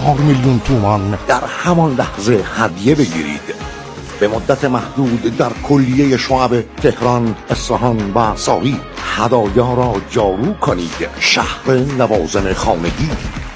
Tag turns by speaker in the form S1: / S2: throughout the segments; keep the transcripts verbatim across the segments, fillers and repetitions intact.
S1: چهار میلیون تومان در همان لحظه هدیه بگیرید. به مدت محدود در کلیه شعب تهران، اصفهان و ساری هدایا را جارو کنید. شهر لوازم خانگی.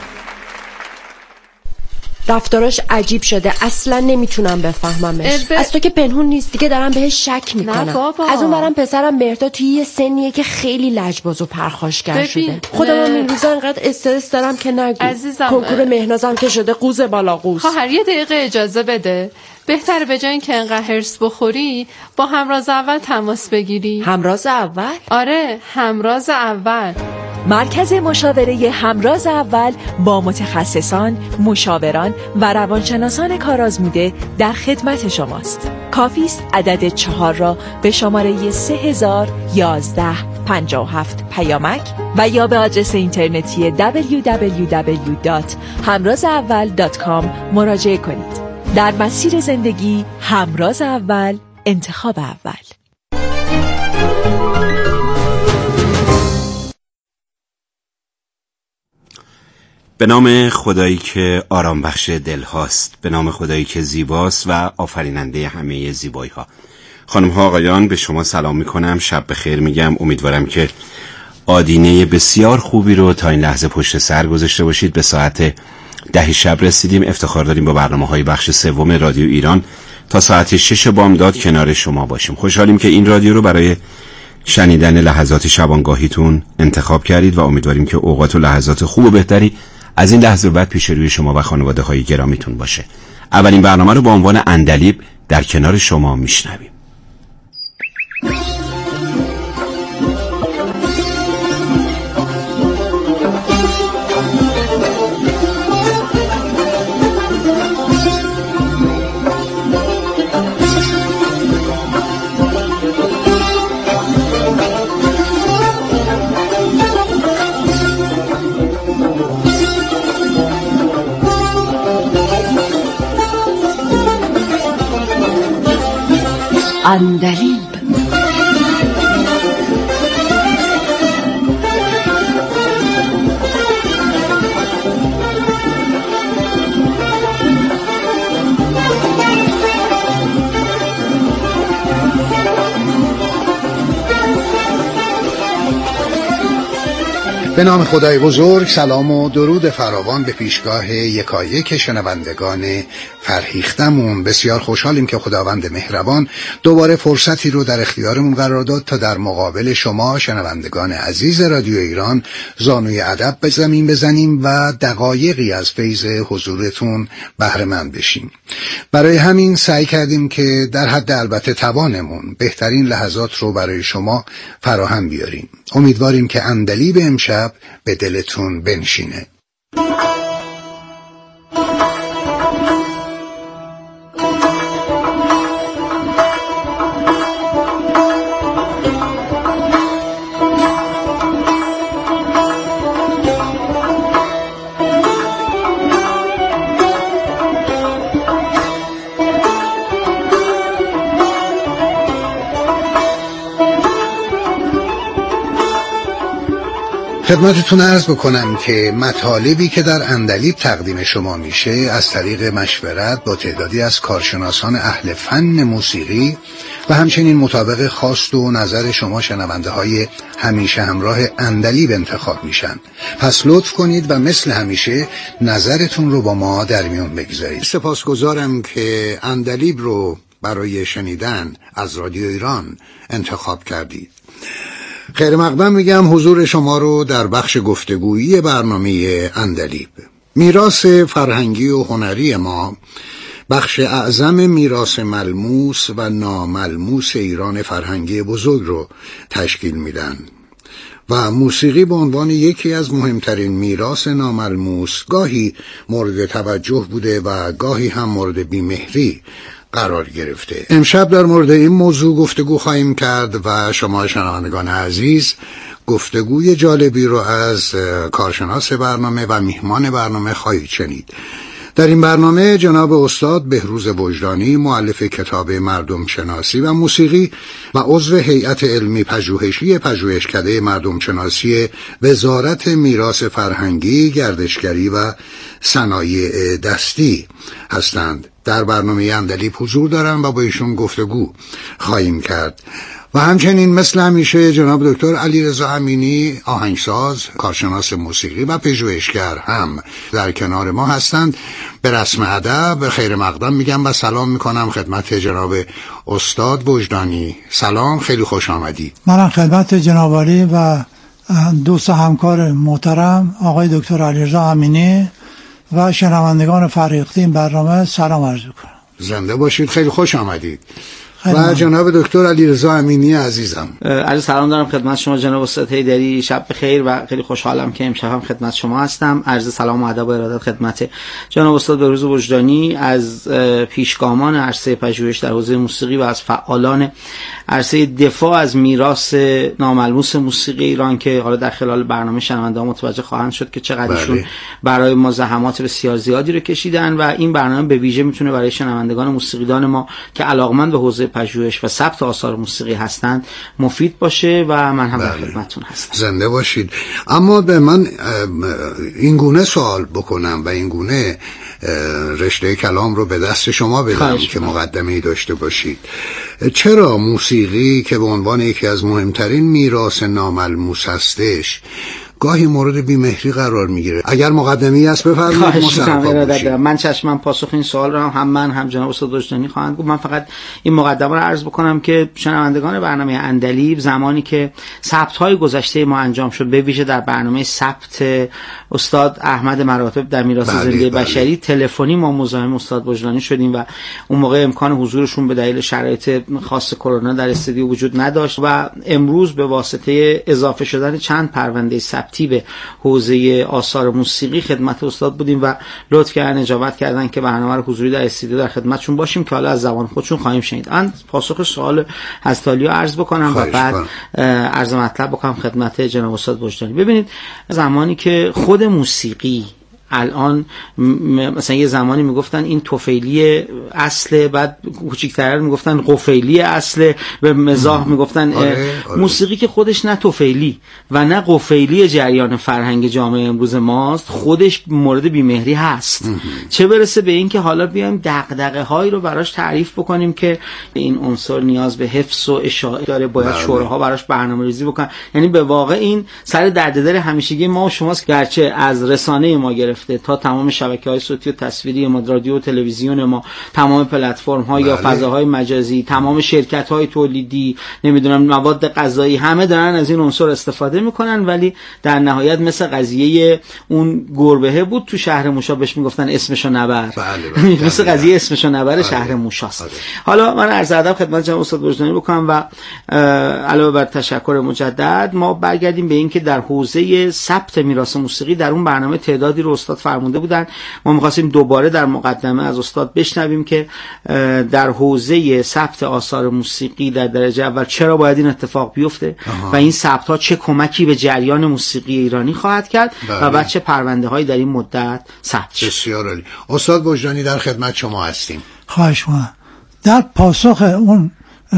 S2: رفتاراش عجیب شده، اصلا نمیتونم بفهممش. ب... از تو که پنهون نیست دیگه، دارم بهش شک میکنم. از اون برم پسرم مهرداد توی یه سنیه که خیلی لجباز و پرخاشگر شده. خودم هم این روزا انقدر استرس دارم که نگو. عزیزم کنکور مهنازم که شده قوز بالا قوز.
S3: خواهر یه دقیقه اجازه بده. بهتره به جای اینکه انقدر هرس بخوری با همراز اول تماس بگیری.
S2: همراز اول؟
S3: آره، همراز اول.
S4: مرکز مشاوره همراز اول با متخصصان، مشاوران و روانشناسان کارآزموده در خدمت شماست. کافی است عدد چهار را به شماره سه هزار یازده پنجاه و هفت پیامک و یا به آدرس اینترنتی دبلیو دبلیو دبلیو دات همراز اول دات کام مراجعه کنید. در مسیر زندگی همراز اول، انتخاب اول.
S5: به نام خدایی که آرام بخش دل هاست، به نام خدایی که زیباست و آفریننده همه زیبایی ها. خانم ها آقایان، به شما سلام میکنم، شب بخیر میگم. امیدوارم که آدینه بسیار خوبی رو تا این لحظه پشت سر گذاشته باشید. به ساعت ده شب رسیدیم. افتخار داریم با برنامه های بخش سوم رادیو ایران تا ساعت شش بامداد کنار شما باشیم. خوشحالیم که این رادیو رو برای شنیدن لحظات شبانگاهیتون انتخاب کردید و امیدواریم که اوقات و لحظات خوب و بهتری از این لحظه بعد پیش روی شما و خانواده های گرامیتون باشه. اولین برنامه رو با عنوان عندلیب در کنار شما میشنویم.
S2: عندلیب.
S6: به نام خدای بزرگ، سلام و درود فراوان به پیشگاه یکایک شنوندگان فرهیختمون. بسیار خوشحالیم که خداوند مهربان دوباره فرصتی رو در اختیارمون قرار داد تا در مقابل شما شنوندگان عزیز رادیو ایران زانوی ادب به زمین بزنیم و دقایقی از فیض حضورتون بهره مند بشیم. برای همین سعی کردیم که در حد البته توانمون بهترین لحظات رو برای شما فراهم بیاریم. امیدواریم که عندلیب امشب به دلتون بنشینه. خدمتتون عرض بکنم که مطالبی که در عندلیب تقدیم شما میشه از طریق مشورت با تعدادی از کارشناسان اهل فن موسیقی و همچنین مطابق خواست و نظر شما شنونده های همیشه همراه عندلیب انتخاب میشن. پس لطف کنید و مثل همیشه نظرتون رو با ما در میون بگذارید. سپاسگزارم که عندلیب رو برای شنیدن از رادیو ایران انتخاب کردید. خیر مقدم میگم حضور شما رو در بخش گفتگویی برنامه عندلیب. میراث فرهنگی و هنری ما بخش اعظم میراث ملموس و ناملموس ایران فرهنگی بزرگ رو تشکیل میدن و موسیقی به عنوان یکی از مهمترین میراث ناملموس گاهی مورد توجه بوده و گاهی هم مورد بیمهری قرار گرفته. امشب در مورد این موضوع گفتگو خواهیم کرد و شما شنوندگان عزیز گفتگوی جالبی رو از کارشناس برنامه و میهمان برنامه خواهید شنید. در این برنامه جناب استاد بهروز وجدانی، مؤلف کتاب مردم شناسی و موسیقی و عضو هیئت علمی پژوهشی پژوهشکده مردم شناسی وزارت میراث فرهنگی، گردشگری و صنایع دستی هستند. در برنامه عندلیب حضور دارم و با ایشون گفتگو خواهیم کرد. و همچنین مثل همیشه جناب دکتر علیرضا امینی، آهنگساز، کارشناس موسیقی و پژوهشگر هم در کنار ما هستند. به رسم ادب خیر مقدم میگم و سلام میکنم خدمت جناب استاد وجدانی. سلام، خیلی خوش آمدید.
S7: منم خدمت جناب عالی و دوست همکار محترم آقای دکتر علیرضا امینی و شنوندگان فرهیخته این برنامه سلام عرض میکنم.
S6: زنده باشید، خیلی خوش آمدید. و جناب دکتر علیرضا امینی عزیزم،
S8: عرض سلام دارم خدمت شما جناب استاد حیدری. شب بخیر و خیلی خوشحالم که امشب هم خدمت شما هستم. عرض سلام و ادب و ارادت خدمت جناب استاد بهروز وجدانی، از پیشگامان عرصه پژوهش در حوزه موسیقی و از فعالان عرصه دفاع از میراث ناملموس موسیقی ایران، که حالا در خلال برنامه شنونده‌ها متوجه خواهند شد که چقدر ایشون برای ما زحمات بسیار زیادی رو کشیدن و این برنامه به ویژه میتونه برای شنوندگان موسیقیدان ما که علاقمند به حوزه پژوهش و ثبت آثار موسیقی هستند مفید باشه و من هم در خدمتتون هستم.
S6: زنده باشید. اما به من این گونه سوال بکنم و این گونه رشته کلام رو به دست شما بدم که مقدمه‌ای داشته باشید. چرا موسیقی که به عنوان یکی از مهمترین میراث ناملموس هستش گاهی مورد بی‌مهری قرار میگیره؟ اگر مقدمه‌ای است بفرمایید.
S8: من چشمم پاسخ این سوال رو هم من هم جناب استاد وجدانی خواهند گفت. من فقط این مقدمه رو عرض بکنم که شنوندگان برنامه عندلیب، زمانی که ثبت‌های گذشته ما انجام شد، به ویژه در برنامه ثبت استاد احمد مراتب در میراث زنده بشری، تلفنی ما مزاحم استاد وجدانی شدیم و اون موقع امکان حضورشون به دلیل شرایط خاص کرونا در استودیو وجود نداشت و امروز به واسطه اضافه شدن چند پرونده ثبتی به حوزه آثار موسیقی خدمت استاد بودیم و لطف کردن اجابت کردن که برنامه رو حضوری در استودیو در خدمتشون باشیم که حالا از زبان خودشون خواهیم شنید. من پاسخ سوال هستالیو عرض بکنم و بعد عرض مطلب بکنم خدمت جناب استاد وجدانی. ببینید، زمانی که خود موسیقی الان مثلا یه زمانی میگفتن این توفیلی اصله، بعد کوچیک‌تر میگفتن قفیلی اصله، به مزاح میگفتن آره، آره. موسیقی که خودش نه توفیلی و نه قفیلی جریان فرهنگ جامعه امروز ماست، خودش مورد بی‌مهری هست. چه برسه به این که حالا بیایم دغدغه هایی رو براش تعریف بکنیم که این عنصر نیاز به حفظ و اشاعه داره، باید شوراها براش برنامه‌ریزی بکنن. یعنی به واقع این سر درد دل همیشگی ما و شماست، گرچه از رسانه ما گرفته تا تمام شبکه‌های صوتی و تصویری ما، رادیو و تلویزیون ما، تمام پلتفرم‌ها یا فضاهای مجازی، تمام شرکت‌های تولیدی، نمیدونم مواد غذایی، همه دارن از این عنصر استفاده میکنن، ولی در نهایت مثل قضیه اون گربه بود تو شهر موشا، بهش میگفتن اسمشو نبر. بله بله. مثل قضیه اسمشو نبر شهر موشاست. بله. حالا من عرض ادب خدمت جناب استاد وجدانی بکنم و علاوه بر تشکر مجدد ما برگردیم به این که در حوزه ثبت میراث موسیقی در اون برنامه تعدادی رو استاد فرموده بودن. ما می‌خواستیم دوباره در مقدمه از استاد بشنویم که در حوزه ثبت آثار موسیقی در درجه اول چرا باید این اتفاق بیفته آها. و این ثبت‌ها چه کمکی به جریان موسیقی ایرانی خواهد کرد بله. و بعد چه پرونده‌هایی در این مدت ثبت شد.
S6: بسیار عالی. استاد وجدانی در خدمت شما هستیم.
S7: خواهش می‌کنم. در پاسخ اون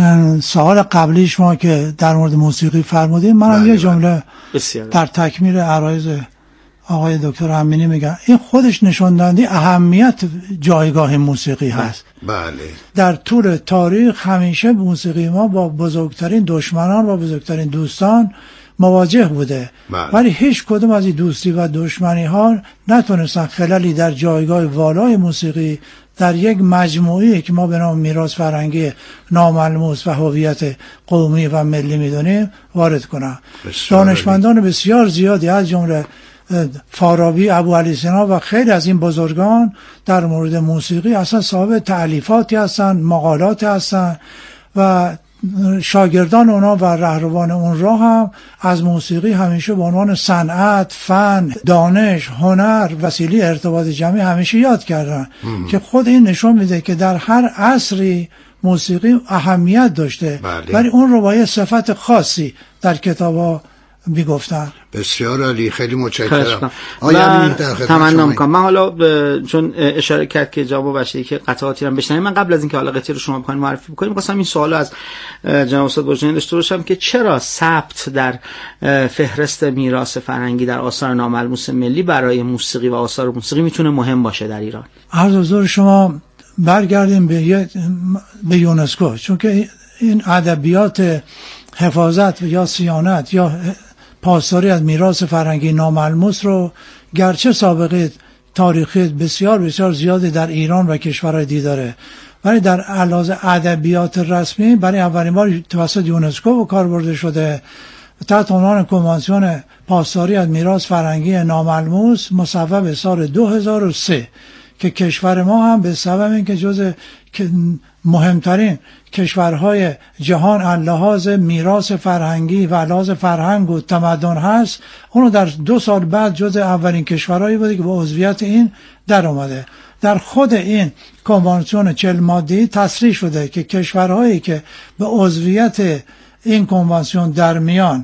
S7: سوال قبلی شما که در مورد موسیقی فرمودید، منم یه جمله در تکمیل عرایض آقای دکتر امینی میگن، این خودش نشان دهنده اهمیت جایگاه موسیقی هست.
S6: بله.
S7: در طول تاریخ همیشه موسیقی ما با بزرگترین دشمنان و بزرگترین دوستان مواجه بوده، بله. ولی هیچ کدوم از این دوستی و دشمنی ها نتونستن خللی در جایگاه والای موسیقی در یک مجموعی که ما به نام میراث فرهنگی ناملموس و هویت قومی و ملی میدونیم وارد کنن. دانشمندان بسیار زیادی از جمله فارابی، ابو علی سینا و خیلی از این بزرگان در مورد موسیقی اصلا صاحب تألیفاتی هستند، مقالاتی هستند و شاگردان اونا و رهروان اون راه هم از موسیقی همیشه به عنوان صنعت، فن، دانش، هنر، وسیله ارتباط جمعی همیشه یاد کردن ام. که خود این نشون میده که در هر عصری موسیقی اهمیت داشته، بله. ولی اون رو با یه صفت خاصی در کتابا میگفتن.
S6: بسیار عالی، خیلی متشکرم. آیا در خدمت
S8: تمنا میکنم. من حالا ب... چون اشاره کرد که جواب بشه که قطعاتی رو بشنویم، من قبل از اینکه حالا قطعه رو شما بخواید معرفی بکنیم خواستم این سوالو از جناب استاد بجنی داشته باشم که چرا ثبت در فهرست میراث فرهنگی در آثار ناملموس ملی برای موسیقی و آثار موسیقی میتونه مهم باشه در ایران؟
S7: عرض حضور شما برگردیم به به یونسکو، چون که این ادبیات حفاظت یا صیانت یا پاسداری از میراث فرهنگی ناملموس رو گرچه سابقه تاریخی بسیار بسیار زیادی در ایران و کشورهای دیگه داره، ولی در علاوه ادبیات رسمی برای اولین بار توسط یونسکو به کار برده شده تحت عنوان کنوانسیون پاسداری از میراث فرهنگی ناملموس مصوب سال دو هزار و سه که کشور ما هم به سبب اینکه جز مهمترین کشورهای جهان اللحاظ میراث فرهنگی و لحاظ فرهنگ و تمدن هست، اونو در دو سال بعد جز اولین کشورهایی بوده که با عضویت این در اومده. در خود این کنوانسیون چهل ماده‌ای تصریح شده که کشورهایی که به عضویت این کنوانسیون در میان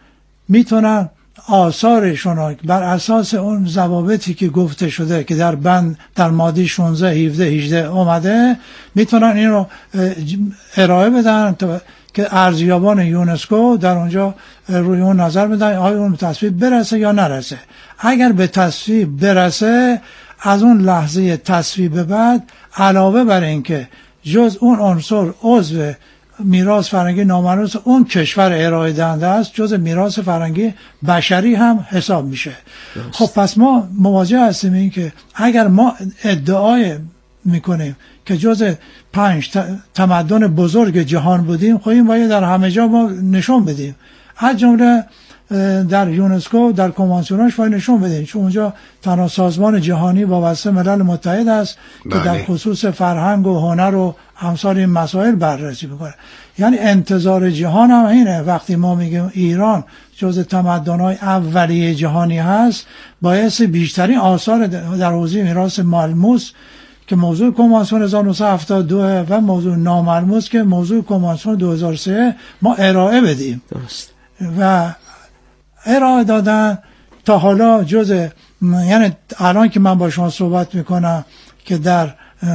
S7: میتونن آثارشون بر اساس اون ضوابطی که گفته شده که در بند در ماده شانزده هفده هجده اومده میتونن این رو ارائه بدن که ارزیابان یونسکو در اونجا روی اون نظر بدن آیا اون تصویب برسه یا نرسه. اگر به تصویب برسه، از اون لحظه تصویب به بعد علاوه بر این که جز اون عنصر عضو میراث فرهنگی ناملموس اون کشور ارائه دهنده است، جز میراث فرهنگی بشری هم حساب میشه. خب پس ما مواجه هستیم این که اگر ما ادعای میکنیم که جز پنج تمدن بزرگ جهان بودیم، خب این باید در همه جا ما نشون بدیم، از جمله در یونسکو در کنوانسیوناش باید نشون بدیم، چون اونجا تنها سازمان جهانی وابسته ملل متحد است که در خصوص فرهنگ و هنر و امثال این مسائل بررسی میکنه. یعنی انتظار جهان هم اینه، وقتی ما میگیم ایران جز تمدن‌های اولیه جهانی هست، باعث بیشترین آثار در حوزه میراث ملموس که موضوع کنوانسیون هزار و نهصد و هفتاد و دو و موضوع ناملموس که موضوع کنوانسیون دو هزار و سه ما ارائه بدیم. درست. و ارائه دادن تا حالا جز، یعنی الان که من با شما صحبت میکنم که در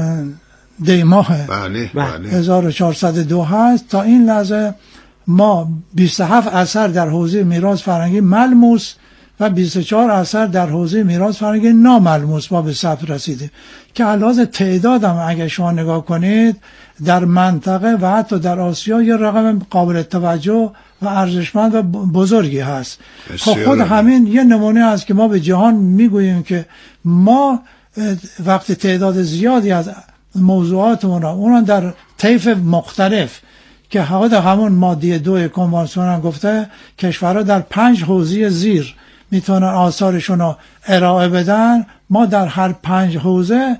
S7: دی ماه
S6: بله بله.
S7: هزار و چهارصد و دو هست، تا این لحظه ما بیست و هفت اثر در حوزه میراث فرهنگی ملموس و بیست و چهار اثر در حوزه میراث فرهنگی ناملموس ما به ثبت رسیدیم که علاوه تعداد هم اگه شما نگاه کنید در منطقه و حتی در آسیا یه رقم قابل توجه و ارزشمند و بزرگی هست. خب خود همین یه نمونه است که ما به جهان میگوییم که ما وقتی تعداد زیادی از موضوعاتمون را اونان در طیف مختلف که حد همون ماده دو کنوانسیون هم گفته کشورها در پنج حوزه زیر میتونن آثارشون رو ارائه بدن، ما در هر پنج حوزه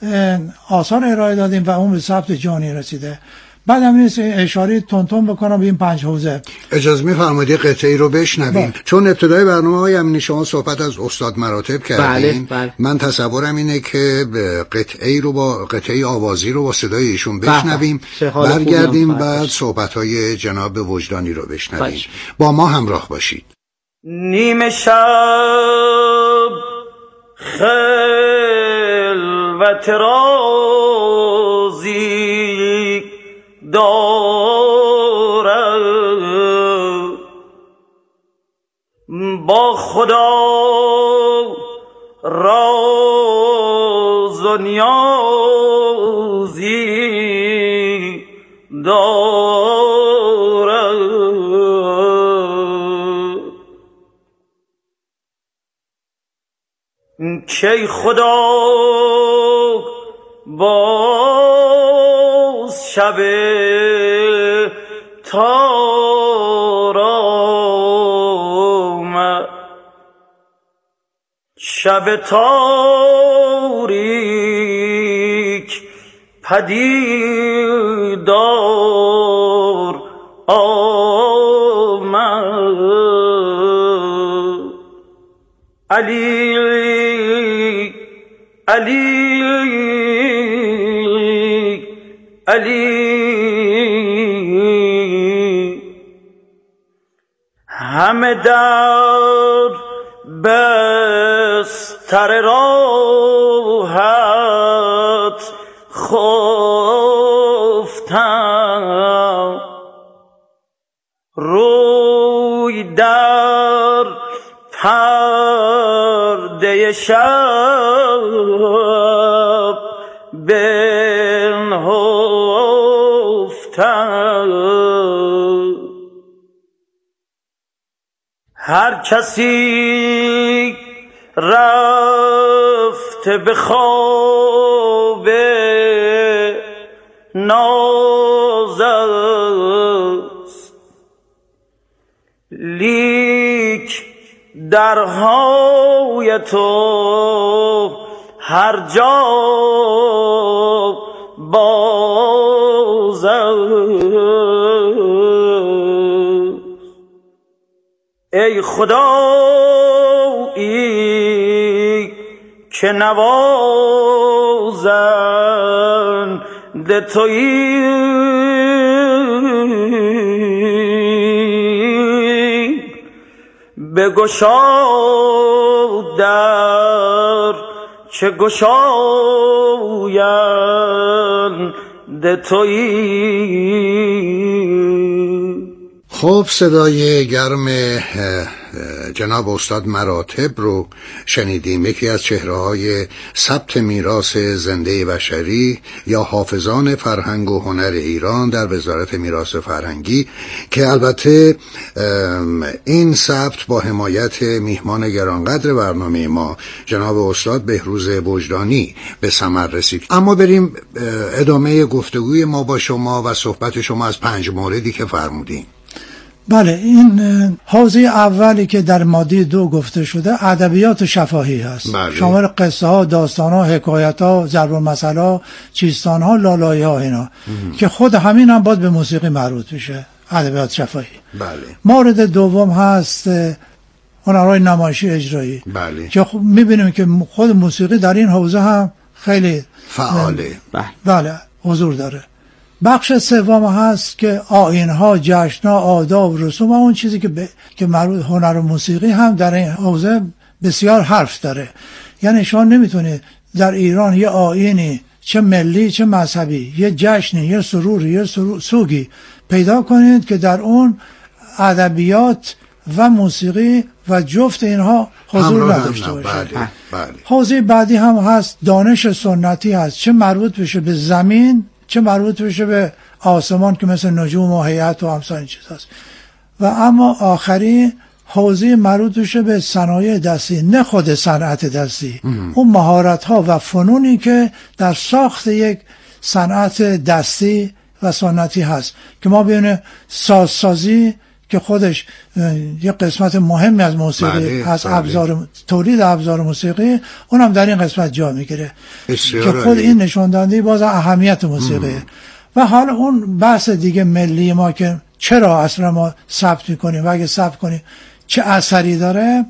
S7: آثار ارائه دادیم و اون به ثبت جهانی رسیده. بعد هم نیست اشاره تونتون بکنم به این پنج حوزه.
S6: اجازه می‌فرمایید قطعه‌ای رو بشنویم؟ چون ابتدای برنامه های امینی شما صحبت از استاد مراتب کردین.
S8: بله، بله.
S6: من تصورم اینه که قطعه‌ای رو با قطعه آوازی رو با صدای ایشون بشنویم، برگردیم بعد صحبت‌های جناب وجدانی رو بشنویم. بله. با ما همراه باشید.
S9: نیمه شب خلوت رازی دارد با خدا راز و نیازی دارد کی خدا باز شب تارم شب تاریک پدیدار آمد علی علی علی همه در بستر راحت خفتم، روی در پرده شب بنهفتم. هر کسی رفته به خواب ناز است، لیک درهای تو هر جا باز است. ای خدایی که نوازنده تویی، بگشا در چه گشاینده تویی.
S6: خب صدای گرم جناب استاد مراتب رو شنیدیم، یکی از چهره‌های ثبت میراث زنده بشری یا حافظان فرهنگ و هنر ایران در وزارت میراث فرهنگی، که البته این ثبت با حمایت میهمان گرانقدر برنامه ما جناب استاد بهروز وجدانی به ثمر رسید. اما بریم ادامه گفتگوی ما با شما و صحبت شما از پنج موردی که فرمودین.
S7: بله، این حوزه اولی که در ماده دو گفته شده ادبیات شفاهی هست.
S6: بله.
S7: شامل قصه ها، داستان ها، حکایت ها، ضرب المثل ها، چیستان ها، لالایی ها، اینا ام. که خود همین هم باید به موسیقی مربوط بشه، ادبیات شفاهی.
S6: بله.
S7: مورد دوم هست هنرهای نمایشی اجرایی.
S6: بله.
S7: که خب میبینیم که خود موسیقی در این حوزه هم خیلی
S6: فعاله.
S7: بله حضور داره. بخش سوم هست که آیین‌ها، جشن‌ها، آداب، رسوم و اون چیزی که ب... که مربوط هنر و موسیقی هم در این حوزه بسیار حرف داره. یعنی شما نمیتونید در ایران یه آیینی چه ملی چه مذهبی، یه جشنی، یه سروری، یه سرور... سوگی پیدا کنید که در اون ادبیات و موسیقی و جفت اینها حضور نداشته باشه.
S6: بله. بله.
S7: حوزه بعدی هم هست دانش سنتی هست، چه مربوط بشه به زمین چه مربوط بشه به آسمان که مثل نجوم و هیئت و امثال این چیز هست. و اما آخری حوزه مربوط بشه به صنایع دستی، نه خود صنعت دستی، ام. اون مهارت ها و فنونی که در ساخت یک صنعت دستی و سنتی هست که ما ببینیم سازسازی که خودش یک قسمت مهمی از موسیقی بله، هست، بله. ابزار تولید ابزار موسیقی اونم در این قسمت جا میگیره که خود این نشون دهنده باز اهمیت موسیقی ام. و حالا اون بحث دیگه ملی ما که چرا اصلا ما ثبت میکنیم و اگه ثبت کنیم چه اثری داره.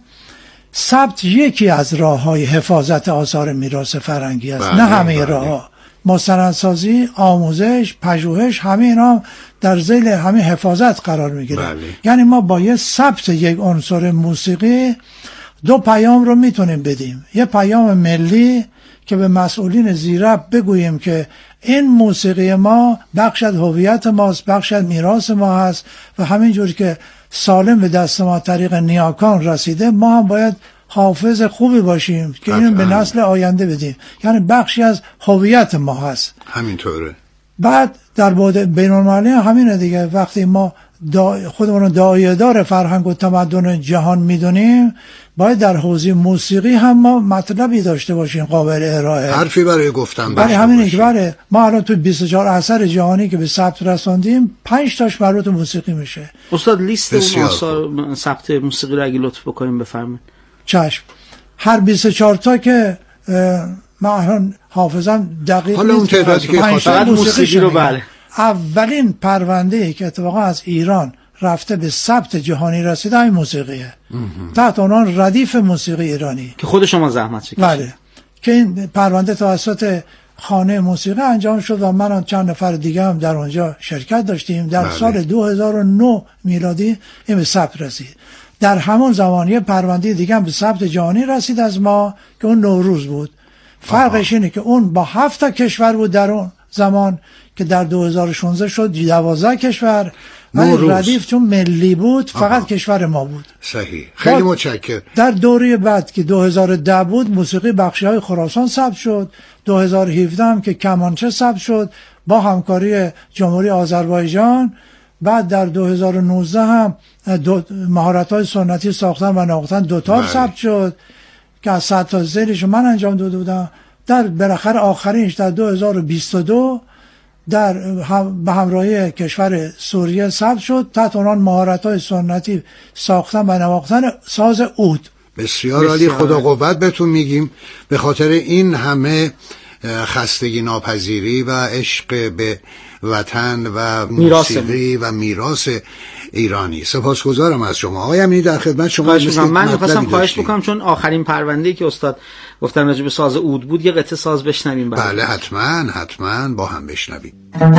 S7: ثبت یکی از راههای حفاظت آثار میراث فرهنگی است، بله، نه همه بله. راهها. مستندسازی، آموزش، پژوهش، همه اینا در ذیل همه حفاظت قرار میگیره. بله. یعنی ما با یه ثبت یک عنصر موسیقی دو پیام رو میتونیم بدیم. یه پیام ملی که به مسئولین زیرب بگوییم که این موسیقی ما بخش از هویت ماست، بخش از میراث ما هست و همینجوری که سالم به دست ما طریق نیاکان رسیده، ما هم باید حافظ خوبی باشیم که اینو به نسل آینده بدیم. یعنی بخشی از هویت ما هست.
S6: همینطوره.
S7: بعد در بعد بین‌المللی همینه دیگه. وقتی ما دا خودمون رو داعیه‌دار فرهنگ و تمدن جهان میدونیم، باید در حوزه موسیقی هم ما مطلبی داشته باشیم قابل ارائه،
S6: حرفی برای گفتن
S7: برای همینه که برای ما الان تو بیست و چهار اثر جهانی که به ثبت رساندیم پنج تاش مربوط موسیقی میشه.
S8: استاد لیست اون آثار ثبت موسیقی رو اگه لطف بکنیم بفرمایید.
S7: چشم. هر بیست و چهار تا که من حافظم دقیق
S6: حالا اون تعدادی که
S8: فقط موسیقی رو بله.
S7: اولین پرونده‌ای که اتفاقا از ایران رفته به ثبت جهانی رسیده این موسیقیه، تحت عنوان ردیف موسیقی ایرانی
S8: که خود شما زحمت کشیدید.
S7: بله، که این پرونده توسط خانه موسیقی انجام شد و من و چند نفر دیگه هم در اونجا شرکت داشتیم. در بله. سال دو هزار و نه میلادی این به ثبت رسید. در همون زمانی پرونده دیگه هم به ثبت جهانی رسید از ما که اون نوروز بود. فرقش اینه که اون با هفت تا کشور بود در اون زمان که در دو هزار و شانزده شد دوازده کشور، ولی ردیف چون ملی بود فقط آها. کشور ما بود.
S6: صحیح، خیلی متشکرم.
S7: در دوره بعد که دو هزار و ده بود موسیقی بخشی‌های خراسان ثبت شد، دو هزار و هفده هم که کمانچه ثبت شد با همکاری جمهوری آذربایجان. بعد در دو هزار و نوزده هم مهارت‌های سنتی ساختن و نواختن دوتار ثبت شد که از صد تا زیرش من انجام داده بودم. در بالاخره آخرینش در دو هزار و بیست و دو در هم به همراهی کشور سوریه ثبت شد تحت عنوان مهارت‌های سنتی ساختن و نواختن ساز عود.
S6: بسیار عالی، خدا قوت بهتون میگیم به خاطر این همه خستگی ناپذیری و عشق به وطن و موسیقی و میراث ایرانی. سپاسگزارم از شما آقای امینی. در خدمت شما.
S8: من می‌خواستم خواهش بکنم چون آخرین پرونده‌ای که استاد گفتن راجع به ساز عود بود یه قطعه ساز بشنویم.
S6: بله حتما حتما با هم بشنویم.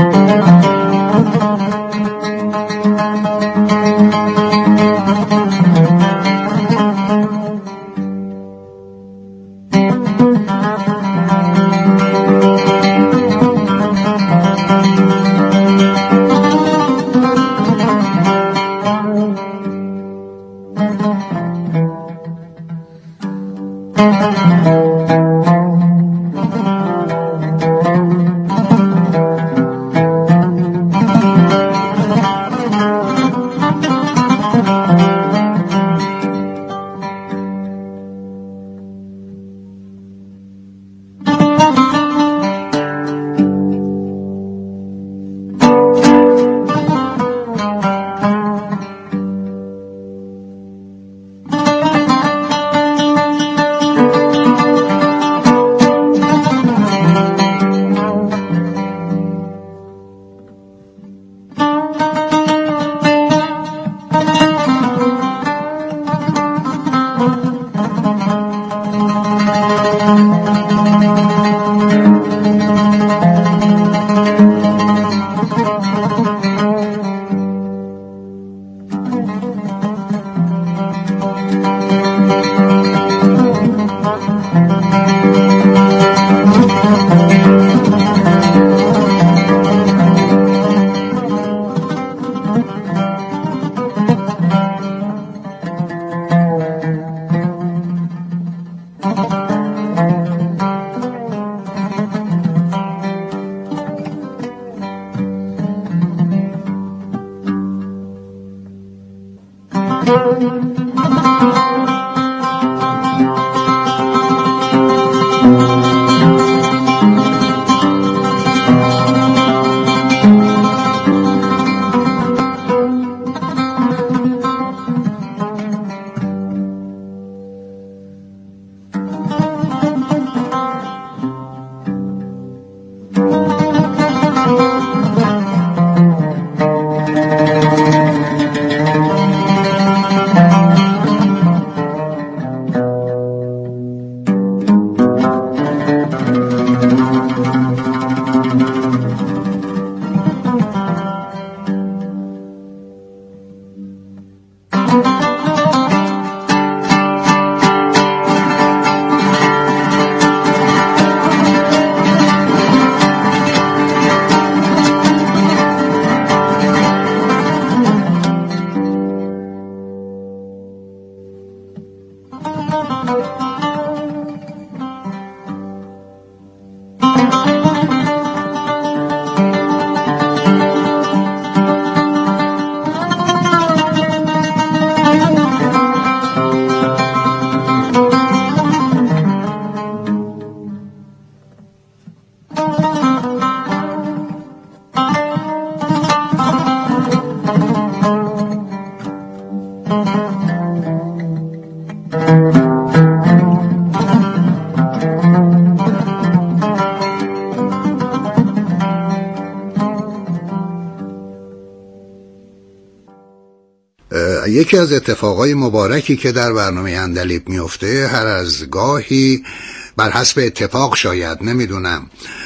S6: یکی از اتفاقای مبارکی که در برنامه عندلیب میفته هر از گاهی بر حسب اتفاق شاید نمیدونم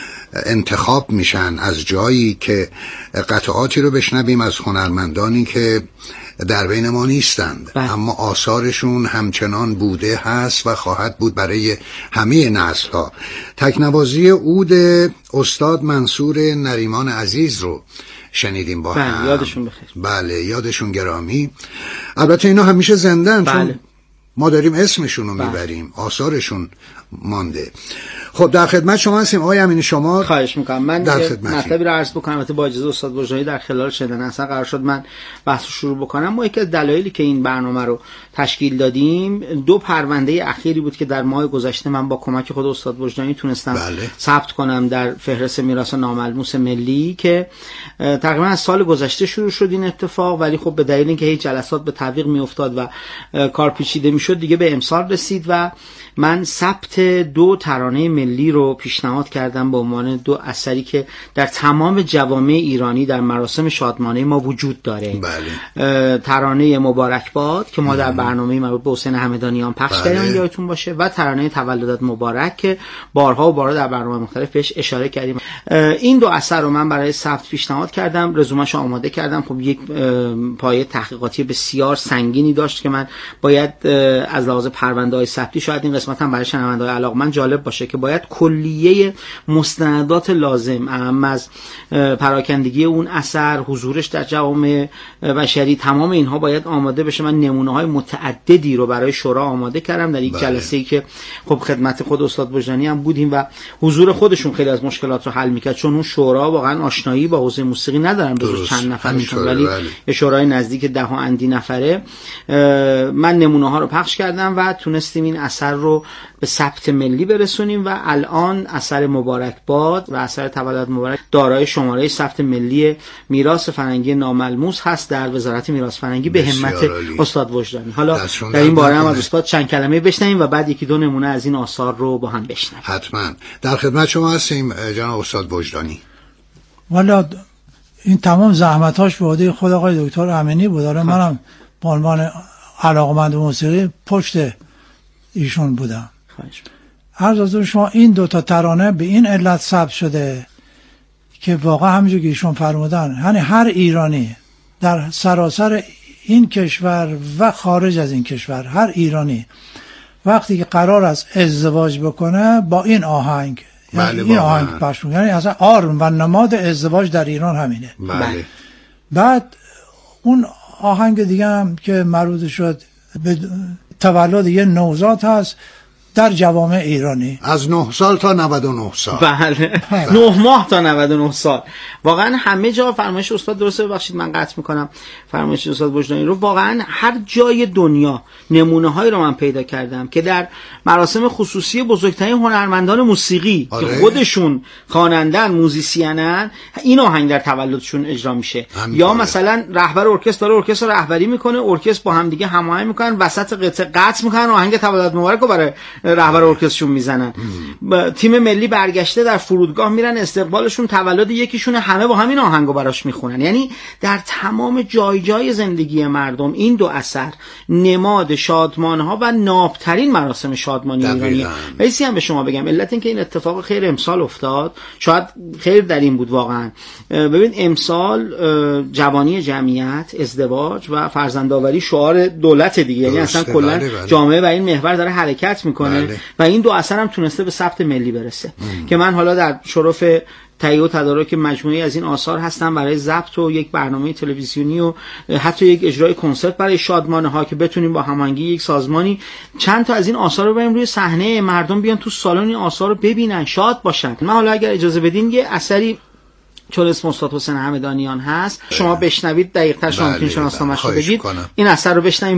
S6: انتخاب میشن از جایی که قطعاتی رو بشنویم از هنرمندانی که در بین ما نیستند،
S8: بله.
S6: اما آثارشون همچنان بوده هست و خواهد بود برای همه نسل‌ها. تکنوازی عود استاد منصور نریمان عزیز رو شنیدیم با
S8: بله.
S6: هم.
S8: یادشون بخیر.
S6: بله یادشون گرامی. البته اینا همیشه زندن،
S8: بله.
S6: چون ما داریم اسمشون رو
S8: بله.
S6: میبریم، آثارشون مانده. خب در خدمت شما هستیم آقای امینی شما.
S8: خواهش میکنم. من
S6: در
S8: مطلبی رو عرض بکنم البته با اجازه استاد وجدانی. در خلال شنیدن اصلا قرار شد من بحث رو شروع بکنم. ما یکی از دلایلی که این برنامه رو تشکیل دادیم دو پرونده اخیری بود که در ماه گذشته من با کمک خود استاد وجدانی تونستم
S6: بله.
S8: ثبت کنم در فهرست میراث ناملموس ملی که تقریبا از سال گذشته شروع شد این اتفاق، ولی خب به دلیل اینکه هیچ جلسات به تعویق میافتاد و کار پیچیده میشد دیگه به امسال رسید و من ثبت دو ترانه ملی رو پیشنهاد کردم به عنوان دو اثری که در تمام جوامع ایرانی در مراسم شادمانه ما وجود داره.
S6: بله.
S8: ترانه مبارک باد که ما در برنامه مربوط به حسین همدانیان پخش
S6: بله.
S8: کردیم یادتون باشه، و ترانه تولدت مبارک که بارها و بارها در برنامه مختلف بهش اشاره کردیم. این دو اثر رو من برای ثبت پیشنهاد کردم، رزومه‌شو آماده کردم. خب یک پایه تحقیقاتی بسیار سنگینی داشت که من باید از لحاظ پرونده‌های ثبتی، شاید این قسمت هم برای شنونده‌های علاقه‌مند جالب باشه که باید کلیه مستندات لازم اهم از پراکندگی اون اثر، حضورش در جوامع بشری، تمام اینها باید آماده بشه. من نمونه‌های متعددی رو برای شورا آماده کردم در یک
S6: بله.
S8: جلسه‌ای که خب خدمت خود استاد وجدانی هم بودیم و حضور خودشون خیلی از مشکلات رو حل می‌کرد، چون اون شورا واقعا آشنایی با حوزه موسیقی ندارن به جز چند نفرشون، ولی یه شورای نزدیک ده و اندی نفره. من نمونه‌ها رو پخش کردم و تونستیم این اثر رو به ثبت ملی برسونیم و الان اثر مبارک باد و اثر تولد مبارک دارای شماره ثبت ملی میراث فرهنگی ناملموس هست در وزارت میراث فرهنگی به همت استاد وجدانی. حالا در این باره هم از استاد چند کلمه بشنویم و بعد یکی دو نمونه از این آثار رو با هم بشنویم.
S6: حتما. در خدمت شما هستیم جناب استاد وجدانی.
S7: والا این تمام زحمتاش به عهده خود آقای دکتر امینی بود. آره منم به عنوان علاقمند موسیقی پشت ایشون بودم. عرض حضور شما این دوتا ترانه به این علت ثبت شده که واقعا همونجور که ایشون فرمودن، یعنی هر ایرانی در سراسر این کشور و خارج از این کشور، هر ایرانی وقتی که قرار است ازدواج بکنه با این آهنگ، یعنی
S6: بله
S7: این آهنگ پخش می‌کنه، یعنی اصلا آرم و نماد ازدواج در ایران همینه.
S6: بله.
S7: بعد اون آهنگ دیگه هم که مربوط شد به تولد یه نوزاد هست در جوامع ایرانی
S6: از نه سال تا نود و نه سال.
S8: بله. نه ماه تا نود و نه سال. واقعا همه جا فرمایش استاد درسته، ببخشید من قطع میکنم فرمایش استاد وجدانی رو. واقعا هر جای دنیا نمونه هایی رو من پیدا کردم که در مراسم خصوصی بزرگترین هنرمندان موسیقی آره. که خودشون خوانندن، موزیسینن، این آهنگ در تولدشون اجرا میشه. یا مثلا رهبر ارکستر داره ارکستر رهبری میکنه، ارکستر با هم دیگه هماهنگ میکنن، وسط قطعه قطع میکنن، آهنگ تولد مبارک رو برای رهبر ارکسترشون میزنن. تیم ملی برگشته در فرودگاه میرن استقبالشون، تولد یکیشون، همه با همین آهنگو براش میخونن. یعنی در تمام جای جای زندگی مردم این دو اثر نماد شادمانها و نابترین مراسم شادمانی ایرانی. ویسی هم به شما بگم علت این که این اتفاق خیر امسال افتاد، شاید خیر در این بود واقعا. ببین امسال جوانی جمعیت، ازدواج و فرزندآوری شعار دولت دیگه، یعنی اصلا کلا جامعه و این محور داره حرکت میکنه. بله. و این دو اثر هم تونسته به ثبت ملی برسه ام. که من حالا در شرف تهیه و تدارک مجموعه از این آثار هستم برای ضبط و یک برنامه تلویزیونی و حتی یک اجرای کنسرت برای شادمانه ها که بتونیم با هماهنگی یک سازمانی چند تا از این آثار رو بریم روی صحنه، مردم بیان تو سالن این آثار رو ببینن، شاد باشن. من حالا اگر اجازه بدین یه اثری چون اسم استاد حسین همدانیان هست بله. شما بشنوید دقیق‌تر شما میتونید شناسنامه‌اش رو بگید. این اثر رو بشنویم.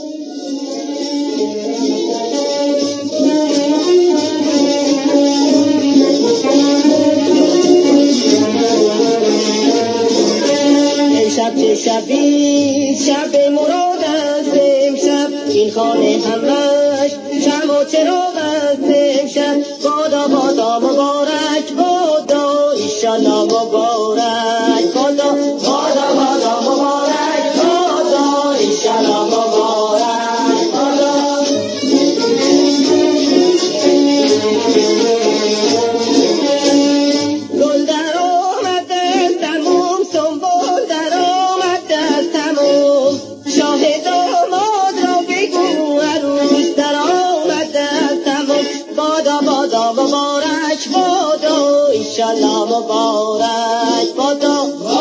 S10: شبی شب مراد است امشب، این خانه همش شب و چراغ است امشب. بادا بادا مبارک بادا ایشالله مبارک بادا بادا بادا مبارک بادا ایشالله مبارک بادا. گل در آمده در موم سنبول در انشالله مبارک بادا